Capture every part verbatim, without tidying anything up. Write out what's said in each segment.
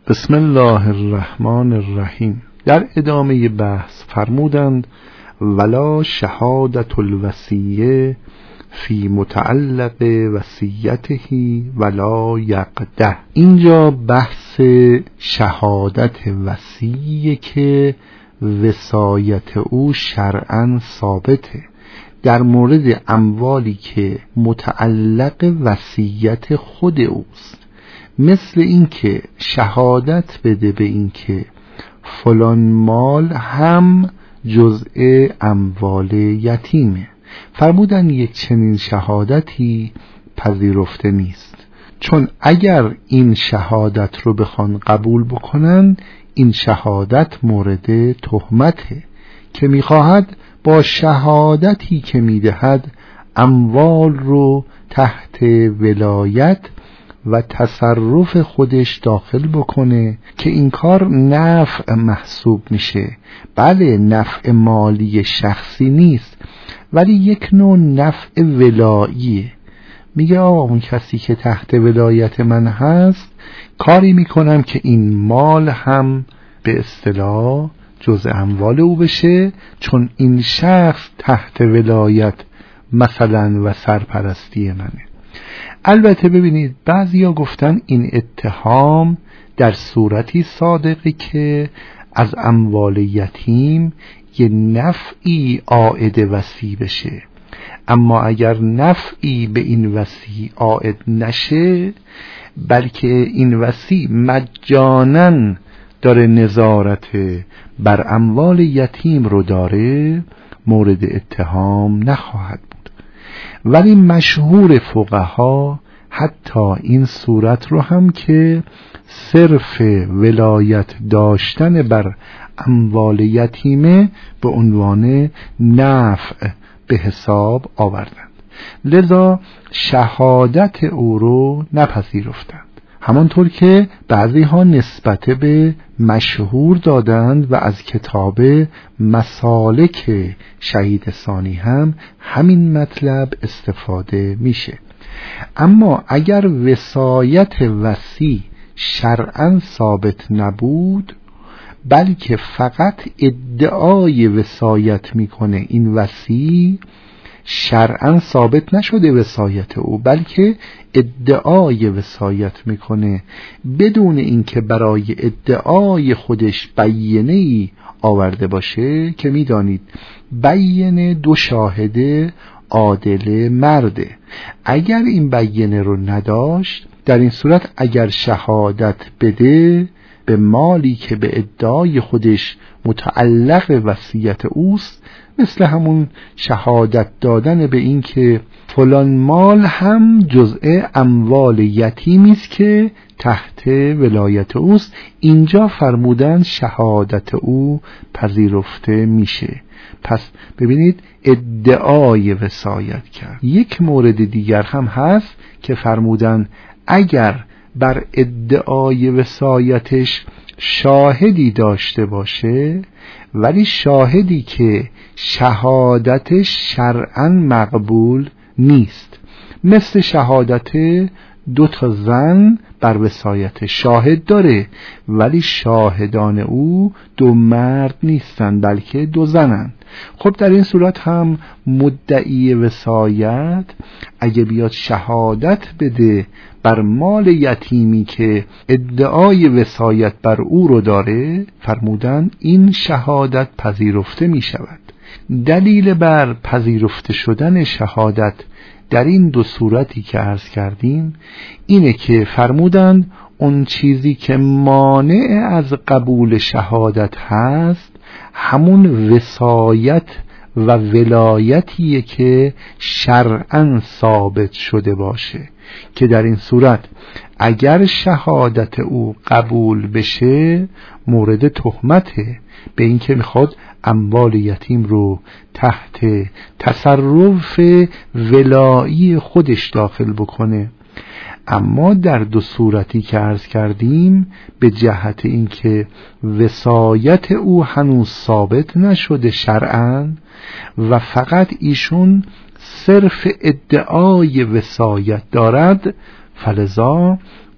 بسم الله الرحمن الرحیم. در ادامه بحث فرمودند ولا شهادت الوصیه فی متعلق وصیته ولا یقده. اینجا بحث شهادت وصیه که وصایت او شرعاً ثابته در مورد اموالی که متعلق وصیت خود اوست، مثل اینکه شهادت بده به اینکه فلان مال هم جزء اموال یتیمه. فرمودن یک چنین شهادتی پذیرفته نیست، چون اگر این شهادت رو بخوان قبول بکنن، این شهادت مورد تهمته که میخواهد با شهادتی که میدهد اموال رو تحت ولایت و تصرف خودش داخل بکنه که این کار نفع محسوب میشه. بله، نفع مالی شخصی نیست، ولی یک نوع نفع ولاییه. میگه آقا اون کسی که تحت ولایت من هست، کاری میکنم که این مال هم به اصطلاح جزء اموال او بشه، چون این شخص تحت ولایت مثلا و سرپرستی منه. البته ببینید بعضیا گفتن این اتهام در صورتی صادقه که از اموال یتیم یه نفعی عائد وصی بشه، اما اگر نفعی به این وصی عائد نشه، بلکه این وصی مجاناً داره نظارت بر اموال یتیم رو داره، مورد اتهام نخواهد بود. ولی مشهور فقها حتی این صورت رو هم که صرف ولایت داشتن بر اموال یتیمه به عنوان نفع به حساب آوردند، لذا شهادت او رو نپذیرفتند. همانطور که بعضی ها نسبت به مشهور دادند و از کتاب مسالک شهید ثانی هم همین مطلب استفاده میشه. اما اگر وصایت وصی شرعاً ثابت نبود، بلکه فقط ادعای وصایت میکنه، این وصی شرعاً ثابت نشده وصایت او، بلکه ادعای وصایت میکنه بدون اینکه برای ادعای خودش بیانه‌ای آورده باشه، که میدانید بیانه دو شاهد عادل مرده. اگر این بیانه رو نداشت، در این صورت اگر شهادت بده به مالی که به ادعای خودش متعلق وصیت اوست، مثل همون شهادت دادن به این که فلان مال هم جزء اموال یتیمی است که تحت ولایت اوست، اینجا فرمودن شهادت او پذیرفته میشه. پس ببینید ادعای وصایت کرد. یک مورد دیگر هم هست که فرمودن اگر بر ادعای وصایتش شاهدی داشته باشه، ولی شاهدی که شهادتش شرعاً مقبول نیست، مثل شهادت دو تا زن بر وصایت شاهد داره، ولی شاهدان او دو مرد نیستن بلکه دو زنند. خب در این صورت هم مدعی وصایت اگه بیاد شهادت بده بر مال یتیمی که ادعای وصایت بر او رو داره، فرمودن این شهادت پذیرفته می شود. دلیل بر پذیرفته شدن شهادت در این دو صورتی که عرض کردیم اینه که فرمودند اون چیزی که مانع از قبول شهادت هست همون وصایت و ولایتیه که شرعاً ثابت شده باشه، که در این صورت اگر شهادت او قبول بشه مورد تهمته به این که میخواد اموال یتیم رو تحت تصرف ولایی خودش داخل بکنه. اما در دو صورتی که عرض کردیم به جهت اینکه وصایت او هنوز ثابت نشده شرعاً و فقط ایشون صرف ادعای وصایت دارد، فلذا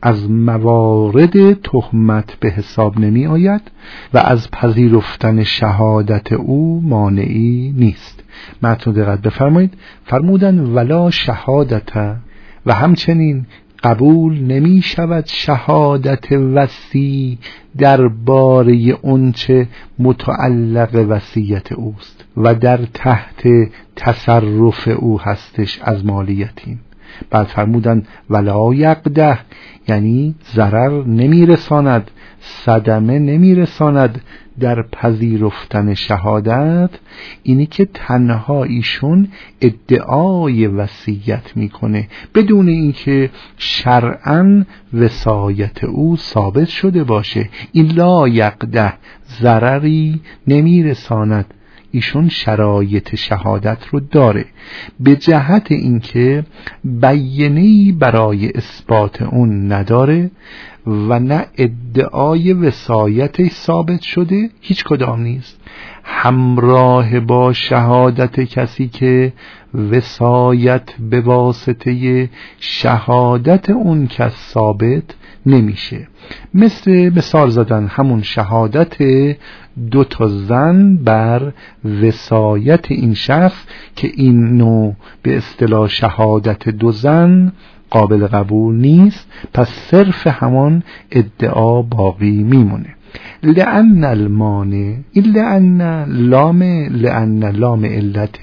از موارد تهمت به حساب نمی آید و از پذیرفتن شهادت او مانعی نیست. متن دقت بفرمایید. فرمودن ولا شهادت، و همچنین قبول نمی شود شهادت وصی درباره اونچه متعلق وصیت اوست و در تحت تصرف او هستش از مالیتین. بعد فرمودن ولا یقده، یعنی ضرر نمی رساند، صدمه نمی رساند در پذیرفتن شهادت، اینی که تنها ایشون ادعای وصیت میکنه بدون اینکه شرعاً وصایت او ثابت شده باشه. این لا یقده، ضرری نمی رساند. ایشون شرایط شهادت رو داره به جهت اینکه بیانه‌ای برای اثبات اون نداره و نه ادعای وصایت ثابت شده، هیچ کدام نیست. همراه با شهادت کسی که وصایت به واسطه شهادت اون کس ثابت نمیشه، مثل مثال زدن همون شهادت دو تا زن بر وصایت این شخص که این نوع به اصطلاح شهادت دو زن قابل قبول نیست، پس صرف همان ادعا باقی میمونه. لأن المانع، این لأن لام لأن لام علت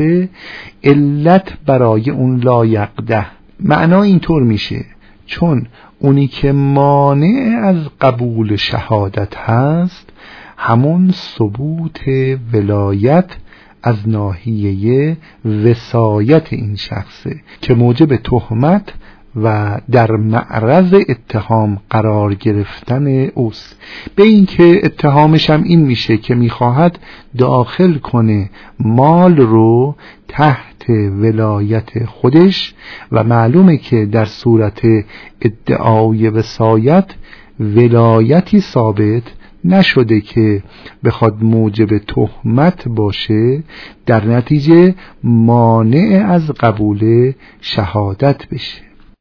علت برای اون لا یقده، معنا اینطور میشه چون اونی که مانع از قبول شهادت هست همون ثبوت ولایت از ناحیه وصایت این شخصه که موجب تهمت و در معرض اتهام قرار گرفتن اوست. به این که اتهامش هم این میشه که میخواهد داخل کنه مال رو تحت ولایت خودش و معلومه که در صورت ادعای وصایت ولایتی ثابت نشده که بخواد موجب تهمت باشه، در نتیجه مانع از قبول شهادت بشه.